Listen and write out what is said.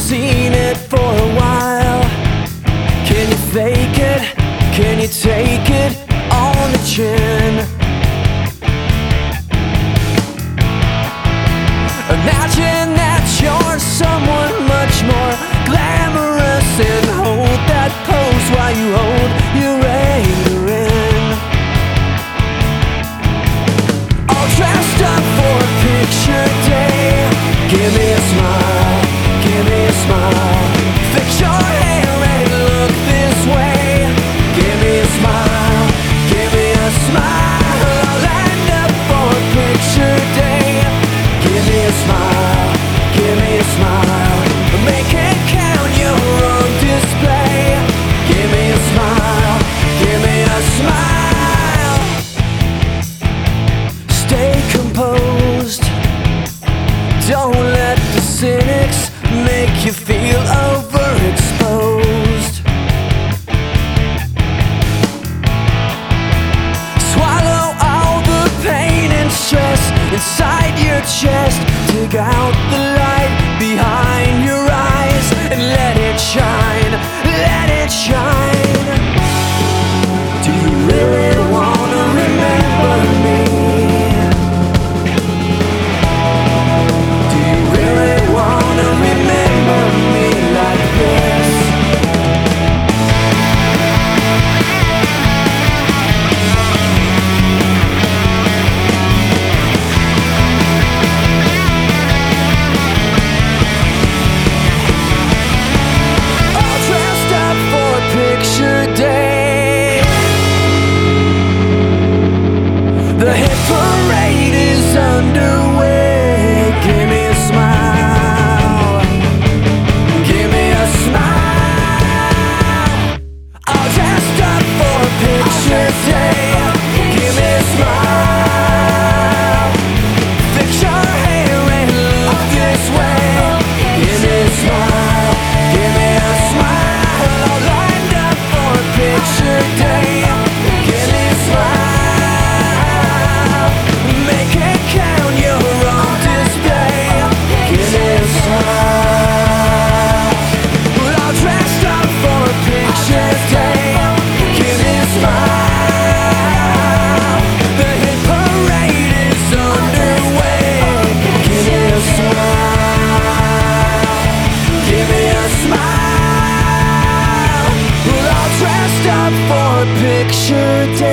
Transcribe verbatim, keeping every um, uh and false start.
seen it for a while. Can you fake it? Can you take it on the chin? Imagine that you're someone much more glamorous, and hold that pose while you hold your anger in. All dressed up for a picture day. Give me a smile, give me a smile. Fix your hair and look this way. Give me a smile, give me a smile. I'll end up for a picture day. Give me a smile, give me a smile. Make it count, you're on display. Give me a smile, give me a smile. Stay composed. Don't let the cynics make you feel overexposed. Swallow all the pain and stress inside your chest. Dig out the light behind your eyes and let it shine, let it shine. Do you really wanna remember me? Do you really wanna remember me like this? The hit parade is underway. Give me a smile, give me a smile. All dressed up for a picture day. Give me a smile. Fix your hair and look this way. Give me a smile, give me a smile. All lined up for a picture day. Give me a smile. Make it count, you're on display. Give me a smile. We're all dressed up for a picture day. Give me a smile. The hit parade is underway. Give me a smile. Give me a smile. We're all dressed up for a picture day.